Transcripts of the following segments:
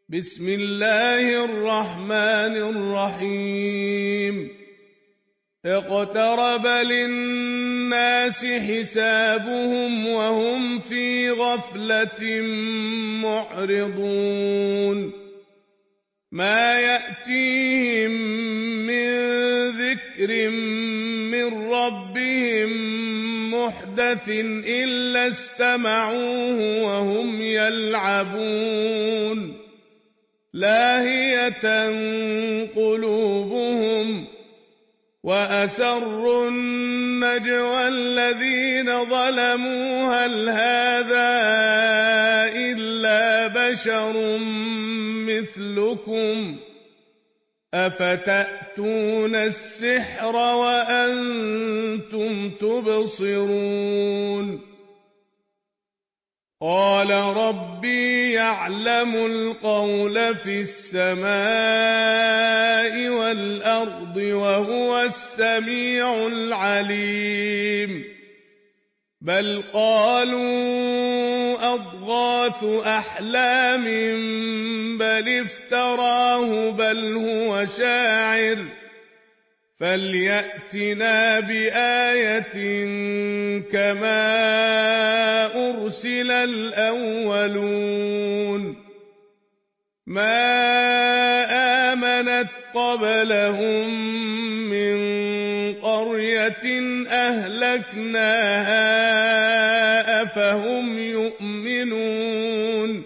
بسم الله الرحمن الرحيم اقترب للناس حسابهم وهم في غفلة معرضون ما يأتيهم من ذكر من ربهم محدث إلا استمعوه وهم يلعبون لاهية قلوبهم وأسروا النجوى الذين ظلموا هل هذا إلا بشر مثلكم أفتأتون السحر وأنتم تبصرون قال ربي يعلم القول في السماء والأرض وهو السميع العليم بل قالوا أضغاث أحلام بل افتراه بل هو شاعر فليأتنا بآية كما أرسل الأولون ما آمنت قبلهم من قرية أهلكناها أفهم يؤمنون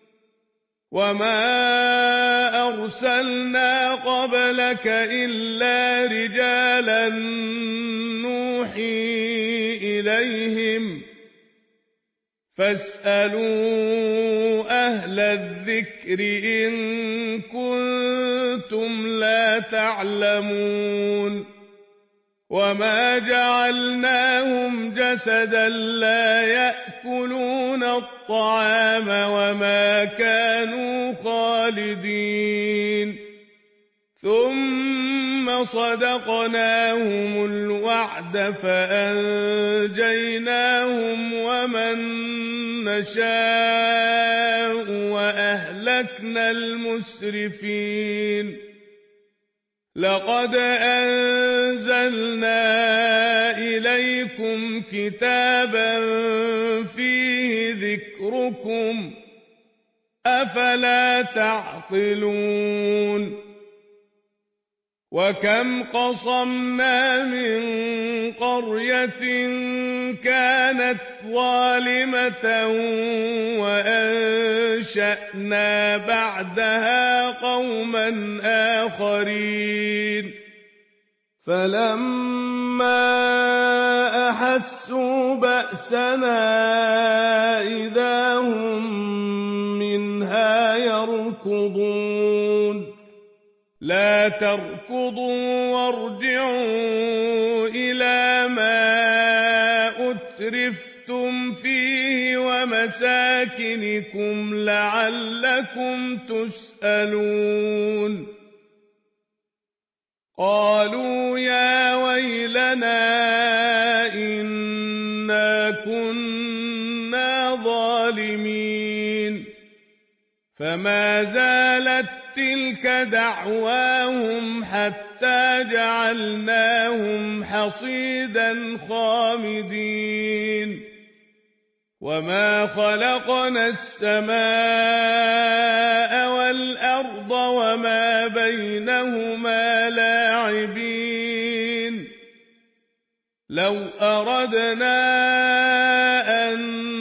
وما أرسلنا قبلك إلا رجالا نوحي إليهم فاسألوا أهل الذكر إن كنتم لا تعلمون وما جعلناهم جسدا لا يأكلون الطعام وما كانوا خالدين ثم صدقناهم الوعد فأنجيناهم ومن نشاء وأهلكنا المسرفين لقد أنزلنا إليكم كتابا فيه ذكركم أفلا تعقلون وكم قصمنا من قرية كانت ظالمة وأنشأنا بعدها قوما آخرين فلما أحسوا بأسنا إذا هم منها يركضون لا تركضوا وارجعوا إلى ما أترفتم فيه ومساكنكم لعلكم تسألون قالوا يا ويلنا إنا كنا ظالمين فما زالت تلك دعواهم حتى جعلناهم حصيدا خامدين وما خلقنا السماء والأرض وما بينهما لاعبين لو أردنا أن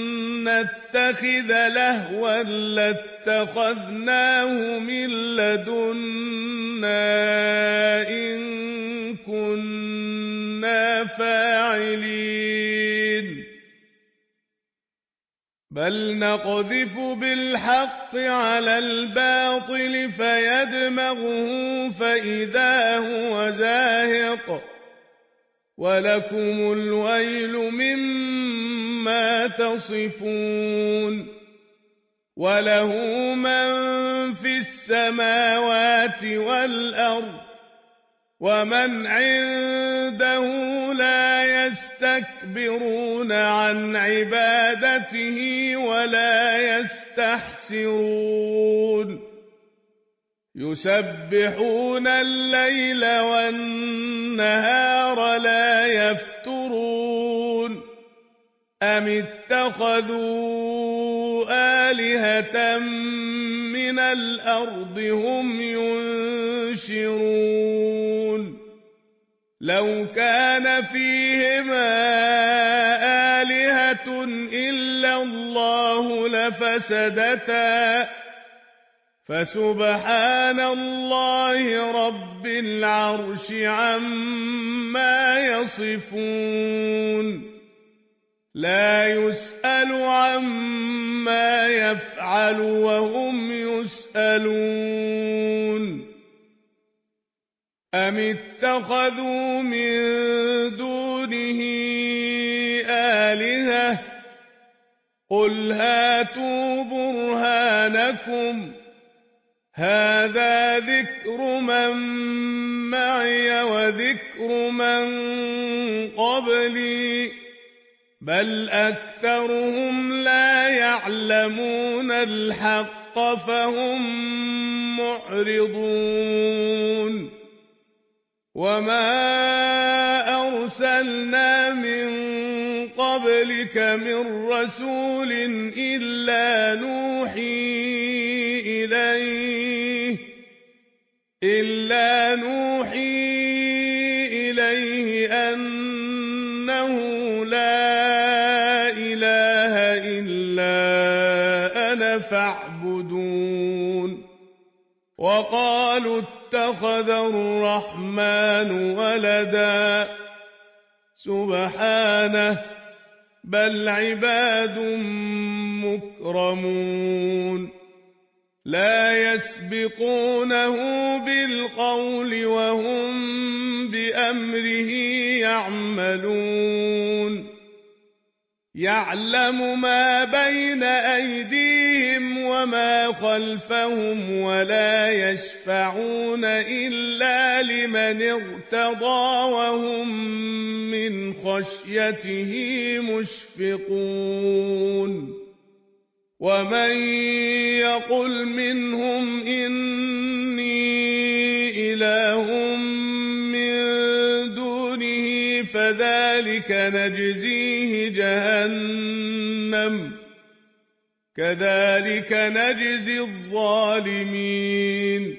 نتخذ لهوا لاتخذناه من لدنا إن كنا فاعلين بل نقذف بالحق على الباطل فيدمغه فإذا هو زاهق ولكم الويل مما تصفون وله من في السماوات والأرض ومن عنده لا يستكبرون عن عبادته ولا يستحسرون يسبحون الليل والنهار لا يفترون أم اتخذوا آلهة من الأرض هم ينشرون لو كان فيهما آلهة إلا الله لفسدتا فسبحان الله رب العرش عما يصفون لا يسأل عما يفعل وهم يسألون أم اتخذوا من دونه آلهة قل هاتوا برهانكم هذا ذكر من معي وذكر من قبلي بل أكثرهم لا يعلمون الحق فهم معرضون وما أرسلنا من قبلك من رسول إلا نوحي إليه أنه لا إله إلا أنا فاعبدون وقالوا اتخذ الرحمن ولدا سبحانه بل عباد مكرمون لا يسبقونه بالقول وهم بأمره يعملون يعلم ما بين أيديهم وما خلفهم ولا يشفعون إلا لمن ارتضى وهم من خشيته مشفقون ومن يقل منهم إني إله من دونه فذلك نجزيه جهنم كذلك نجزي الظالمين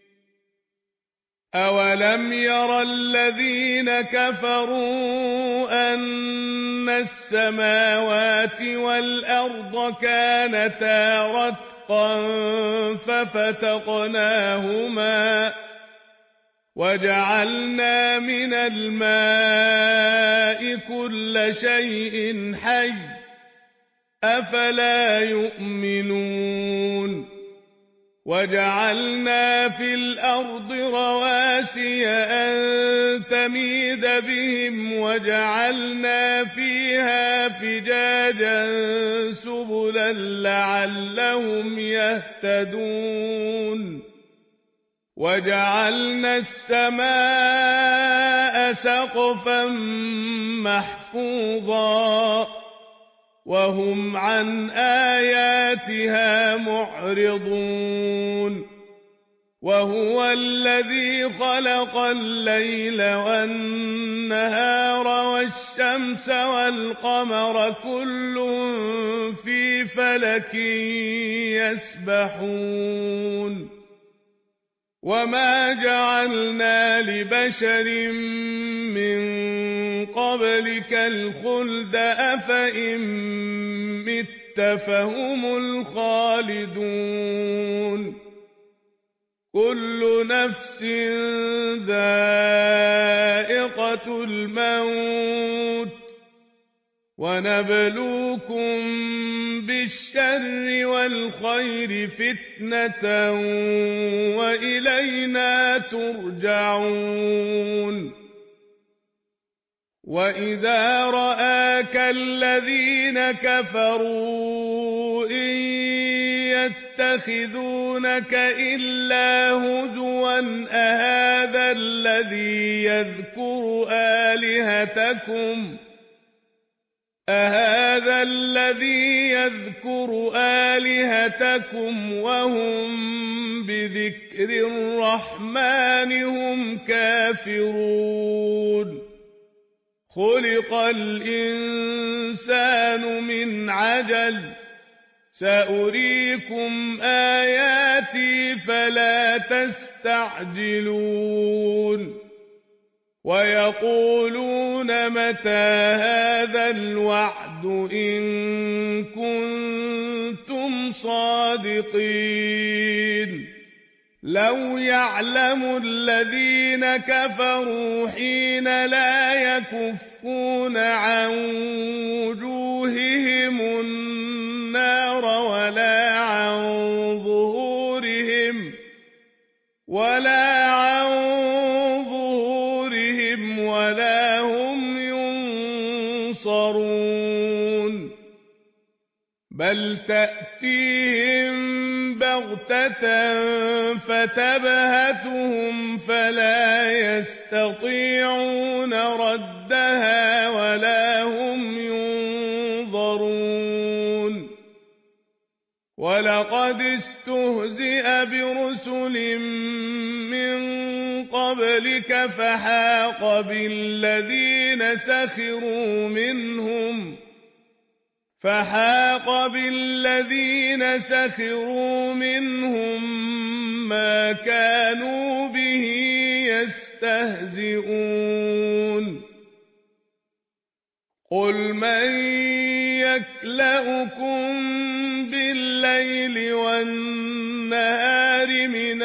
أولم ير الذين كفروا أن السماوات والأرض كانتا رتقا ففتقناهما وجعلنا من الماء كل شيء حي أفلا يؤمنون وجعلنا في الأرض رواسي أن تميد بهم وجعلنا فيها فجاجا سبلا لعلهم يهتدون وجعلنا السماء سقفا محفوظا وهم عن آياتها معرضون وهو الذي خلق الليل والنهار والشمس والقمر كل في فلك يسبحون وما جعلنا لبشر من قبلك الخلد أفإن مت فهم الخالدون كل نفس ذائقة الموت ونبلوكم بالشر والخير فتنة وإلينا ترجعون وإذا رآك الذين كفروا إن يتخذونك إلا هزوا أهذا الذي يذكر آلهتكم وهم بذكر الرحمن هم كافرون خلق الإنسان من عجل سأريكم آياتي فلا تستعجلون ويقولون متى هذا الوعد إن كنتم صادقين لو يعلم الذين كفروا حين لا يكفون عن وجوههم النار ولا هم ينصرون بل تأتيهم بغتة فتبهتهم فلا يستطيعون ردها ولا هم ينظرون ولقد استهزئ برسل من قبلك فحاق بالذين سخروا منهم ما كانوا به يستهزئون قل من يكلؤكم بالليل والنهار من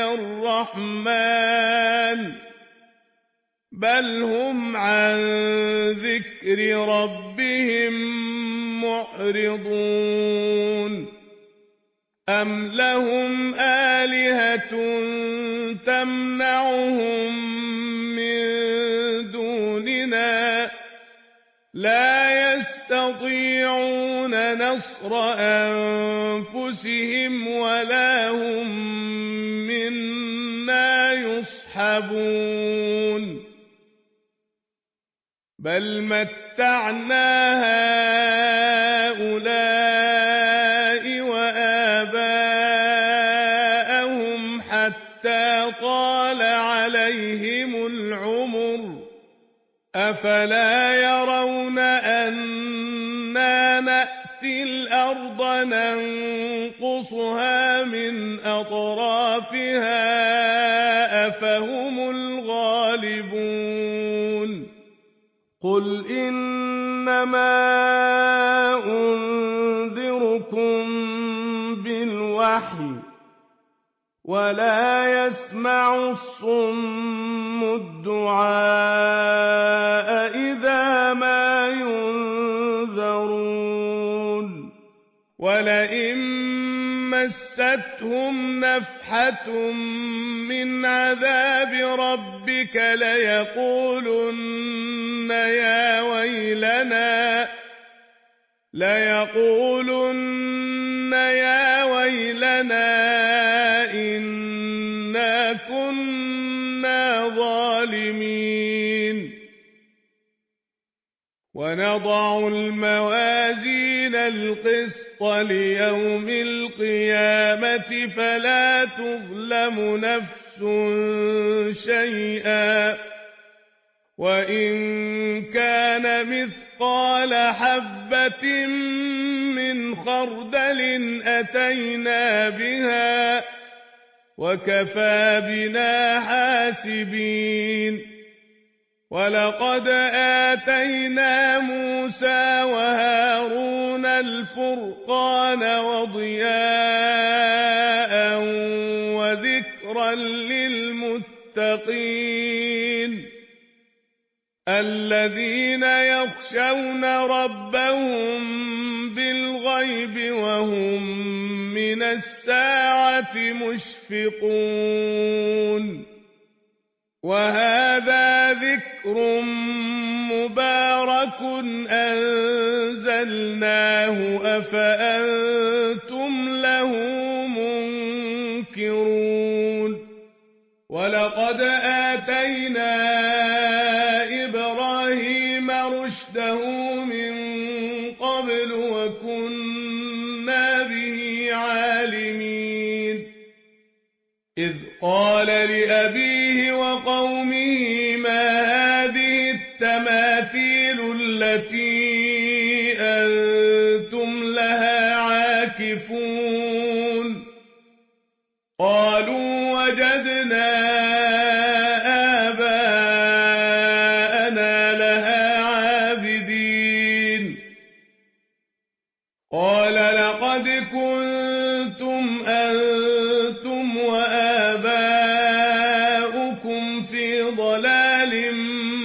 الرحمن بل هم عن ذكر ربهم معرضون أم لهم آلهة تمنعهم من دوننا لا يستطيعون نصر أنفسهم ولا هم منا يصحبون بل متعنا هؤلاء وآباءهم حتى طال عليهم العمر أفلا يرون أنا نأتي الأرض ننقصها من أطرافها أفهم الغالبون قل إنما أنذركم بالوحي ولا يسمع الصم الدعاء إذا ما ينذرون ولئن مستهم نفحة من عذاب ربك ليقولن يا ويلنا إنا كنا ظالمين ونضع الموازين القسط ليوم القيامة فلا تظلم نفس شيئا وإن كان مثقال حبة من خردل أتينا بها وكفى بنا حاسبين ولقد آتينا موسى وهارون الفرقان وضياء وذكرا للمتقين الذين يخشون ربهم بالغيب وهم من الساعة مشفقون وهذا ذكر مبارك أنزلناه أفأنتم له منكرون ولقد آتينا إبراهيم رشده من قبل وكنا به عالمين إذ قال لأبيه وقومه ما هذه التماثيل التي أنتم لها عاكفون قالوا وجدنا آباءنا لها عابدين قال لقد كنتم أنتم وآباؤكم في ضلال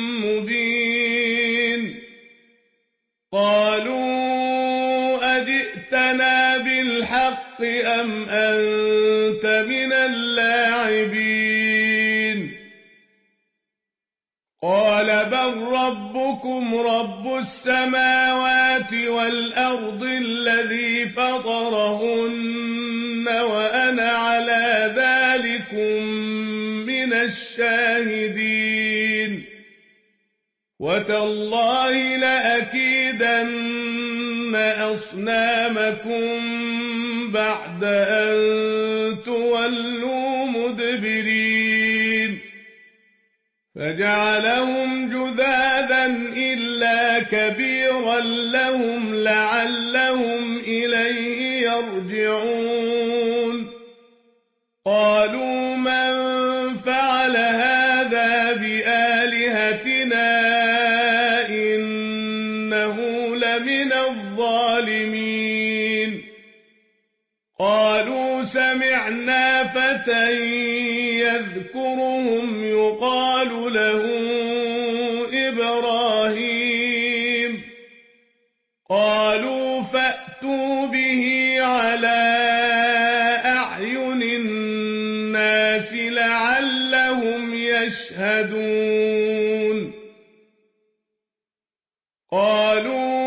مبين قالوا أجئتنا بالحق أم أنت من اللاعبين قال بل ربكم رب السماوات والأرض الذي فطرهن وأنا على ذلكم من الشاهدين وتالله لأكيدن أصنامكم بعد أن تولوا مدبرين فجعلهم جذاذا إلا كبيرا لهم لعلهم إليه يرجعون قالوا من فعل هذا بآلهتنا إنه لمن الظالمين قالوا سمعنا فتى يذكرهم يقال له إبراهيم قالوا فأتوا به على أعين الناس لعلهم يشهدون قالوا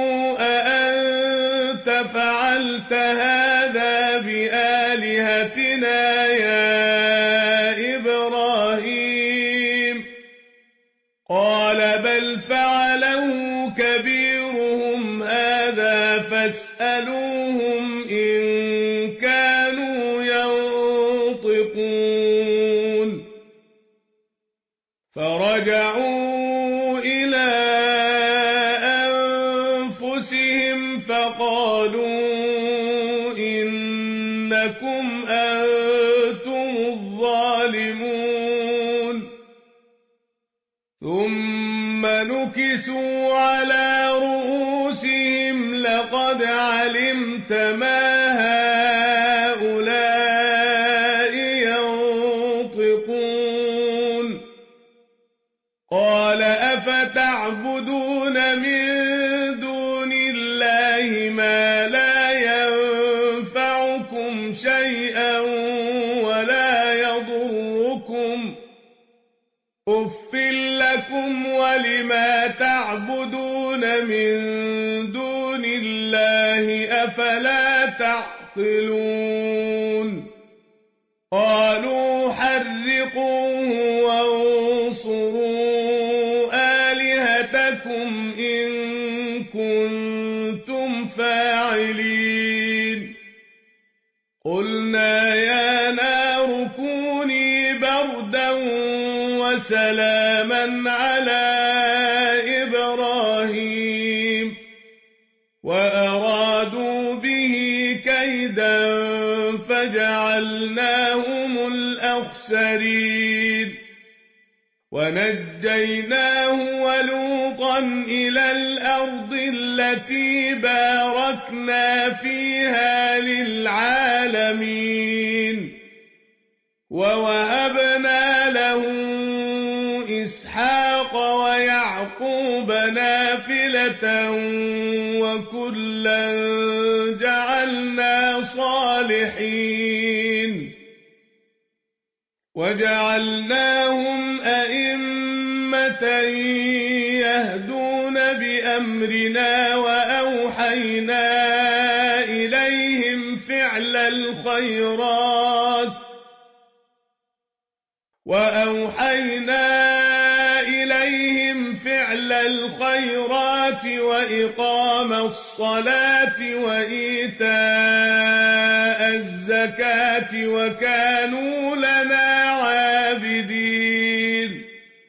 أأنت فعلت هذا بآلهتنا يا إبراهيم قال بل فعله كبيرهم هذا فاسألوهم إن كانوا ينطقون فرجعوا إلى أنفسهم فقالوا إنكم أنتم الظالمون ثم نكسوا على رؤوسهم لقد علمت ما هؤلاء ينطقون قال أفتعبدون من دون الله ما لا ينفعكم شيئا ولا يضركم أف لكم ولما تعبدون من دون الله أفلا تعقلون قالوا حرقوه وانصروا آلهتكم إن كنتم فاعلين قلنا يا نار كوني بردا وسلاما على إبراهيم وأرادوا به كيدا فجعلناهم الأخسرين ونجيناه ولوطا إلى الأرض التي باركنا فيها للعالمين ووهبنا له إسحاق ويعقوب نافلة وكلا جعلنا صالحين وجعلناهم أئمة يهدون بأمرنا وأوحينا إليهم فعل الخيرات وإقام الصلاة وإيتاء الزكاة وكانوا لنا عابدين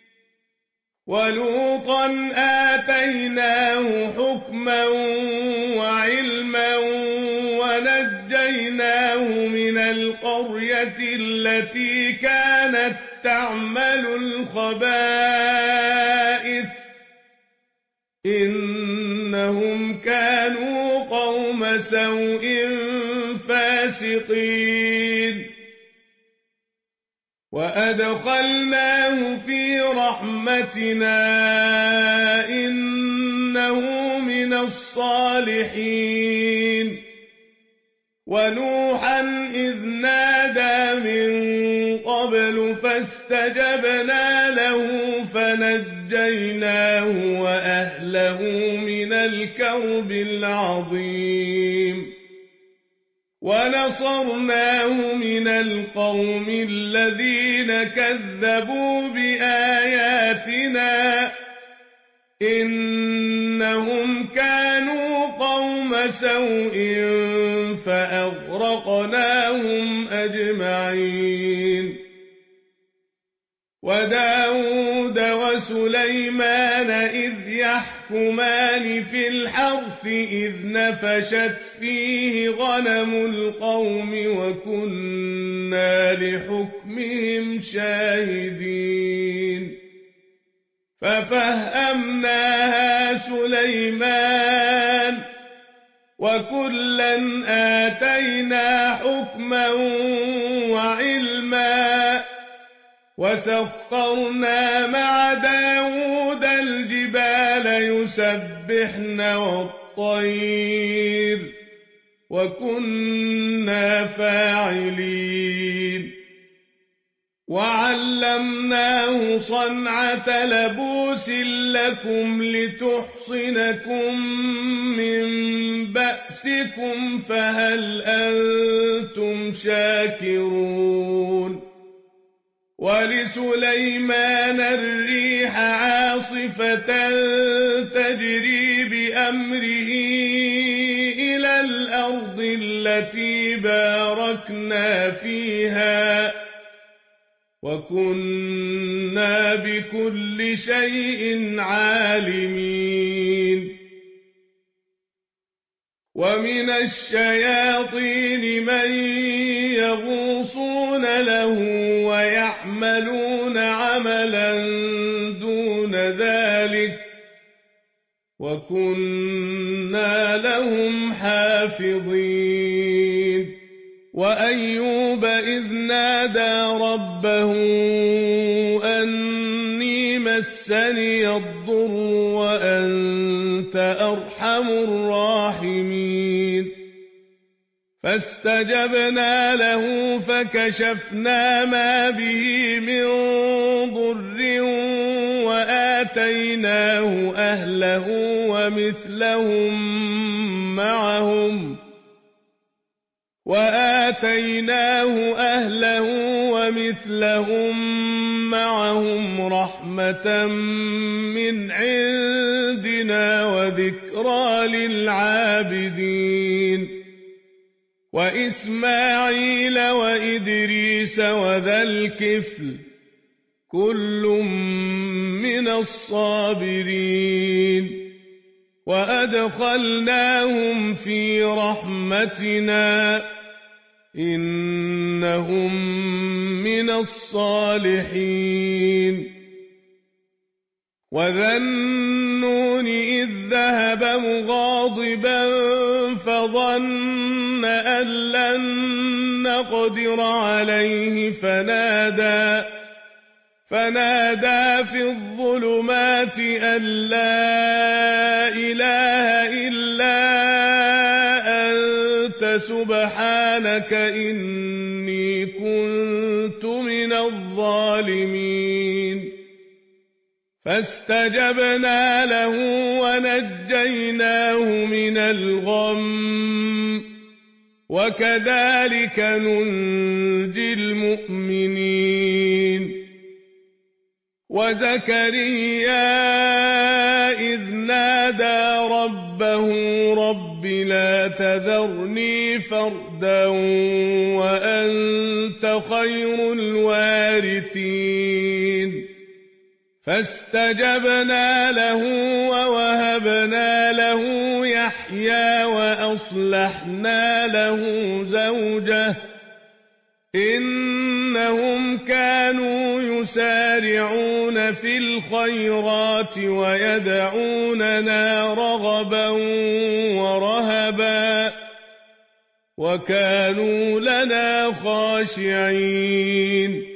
ولوطا آتيناه حكما وعلما ونجيناه من القرية التي كانت تعمل الخبائث إنهم كانوا قوم سوء فاسقين وأدخلناه في رحمتنا إنه من الصالحين ونوحا إذ نادى من قبل فاستجبنا له فنجيناه وأهله من الكرب العظيم ونصرناه من القوم الذين كذبوا بآياتنا إنهم كانوا قوم سوء فأغرقناهم أجمعين وداود وسليمان إذ يحكمان في الحرث إذ نفشت فيه غنم القوم وكنا لحكمهم شاهدين ففهمناها سليمان وكلا آتينا حكما وعلما وسخرنا مع داود الجبال يسبحن والطير وكنا فاعلين وعلمناه صنعة لبوس لكم لتحصنكم من بأسكم فهل أنتم شاكرون ولسليمان الريح عاصفة تجري بأمره إلى الأرض التي باركنا فيها وكنا بكل شيء عالمين ومن الشياطين من يغوصون له ويعملون عملا دون ذلك وكنا لهم حافظين وأيوب إذ نادى ربه أني مسني الضر وأنت أرحم الراحمين فاستجبنا له فكشفنا ما به من ضر وآتيناه أهله ومثلهم معهم رحمة من عندنا وذكرى للعابدين وإسماعيل وإدريس وذا الكفل كل من الصابرين وأدخلناهم في رحمتنا إنهم من الصالحين وذا النون إذ ذهب مغاضبا فظن أن لن نقدر عليه فنادى في الظلمات أن لا إله إلا أنت سبحانك إني كنت من الظالمين فاستجبنا له ونجيناه من الغم وكذلك ننجي المؤمنين وزكريا إذ نادى ربه رب لا تذرني فردا وأنت خير الوارثين فاستجبنا له ووهبنا له يحيى وأصلحنا له زوجه إنهم كانوا يسارعون في الخيرات ويدعوننا رغبا ورهبا وكانوا لنا خاشعين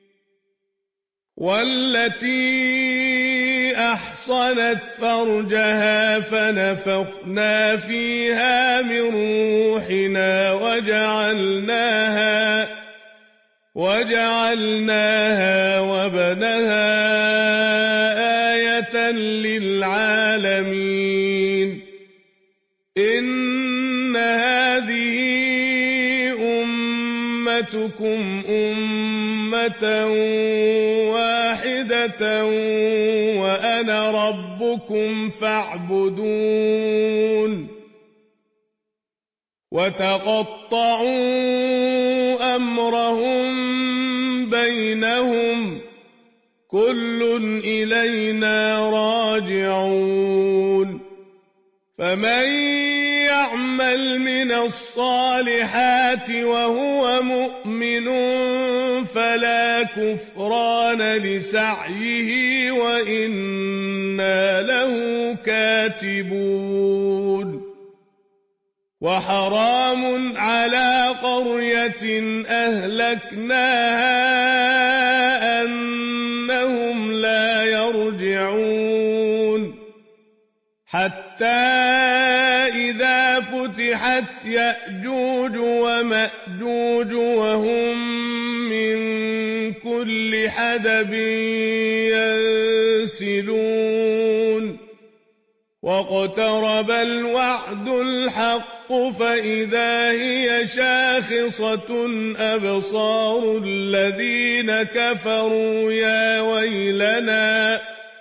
والتي أحصنت فرجها فنفخنا فيها من روحنا وجعلناها وابنها آية للعالمين إن هذه أمتكم أمة واحدة وأنا ربكم فاعبدون وتقطعوا أمرهم بينهم كل إلينا راجعون فمن يعمل من الصالحات وهو مؤمن فلا كفران لسعيه وإنا له كاتبون وحرام على قرية أهلكناها أنهم لا يرجعون حتى إذا فتحت يأجوج ومأجوج وهم من كل حدب ينسلون واقترب الوعد الحق فإذا هي شاخصة أبصار الذين كفروا يا ويلنا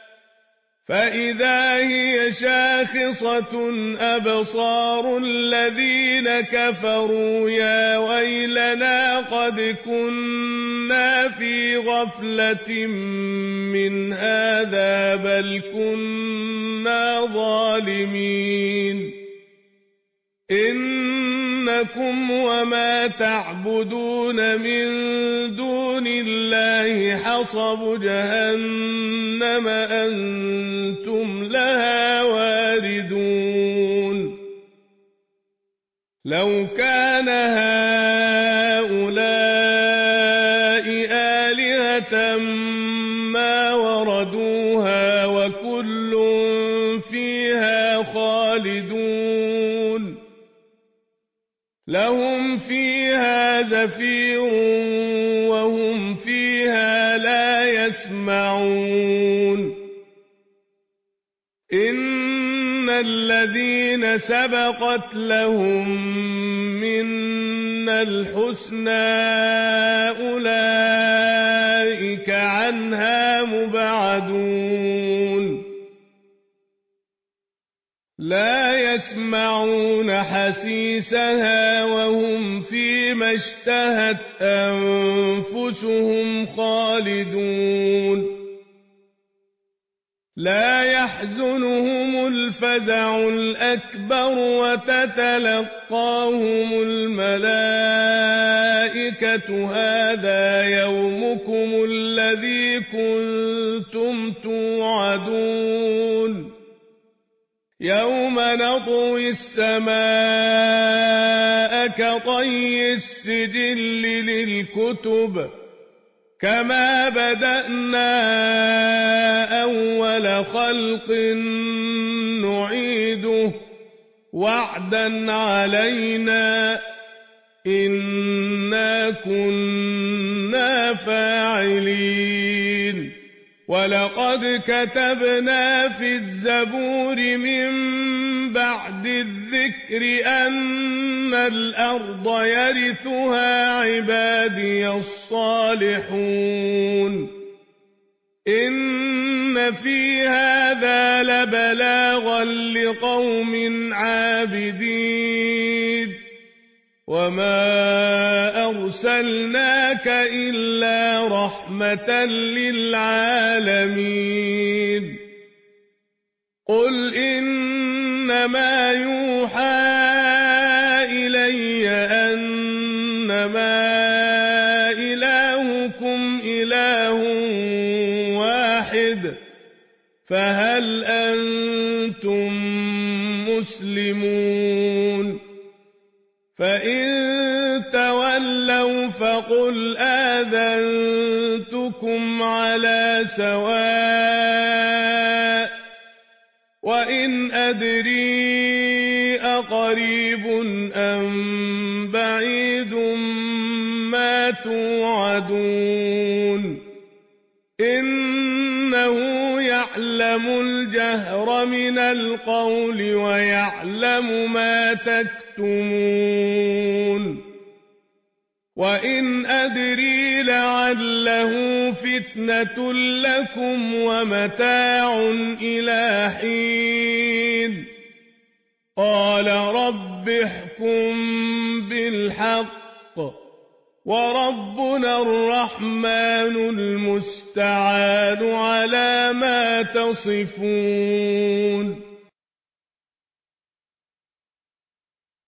فإذا هي شاخصة أبصار الذين كفروا يا ويلنا قد كنا في غفلة من هذا بل كنا ظالمين إنكم وما تعبدون من دون الله حصب جهنم أنتم لها واردون لو كان هؤلاء آلهة ما وردوها وكل فيها خالدون لهم فيها زفير وهم فيها لا يسمعون إن الذين سبقت لهم منا الحسنى أولئك عنها مبعدون لا يسمعون حسيسها وهم فيما اشتهت أنفسهم خالدون لا يحزنهم الفزع الأكبر وتتلقاهم الملائكة هذا يومكم الذي كنتم توعدون يوم نطوي السماء كطي السجل للكتب كما بدأنا أول خلق نعيده وعدا علينا إنا كنا فاعلين ولقد كتبنا في الزبور من بعد الذكر أن الأرض يرثها عبادي الصالحون إن إن في هذا لبلاغا لقوم عابدين وما أرسلناك إلا رحمة للعالمين قل إنما يوحى إلي أنما إلهكم إله واحد فهل أنتم مسلمون فإن تولوا فقل آذنتكم على سواء وإن أدري أقريب أم بعيد ما توعدون إنه يعلم الجهر من القول ويعلم ما تكتمون وإن أدري لعله فتنة لكم ومتاع إلى حين قال رب احكم بالحق وربنا الرحمن المستعان على ما تصفون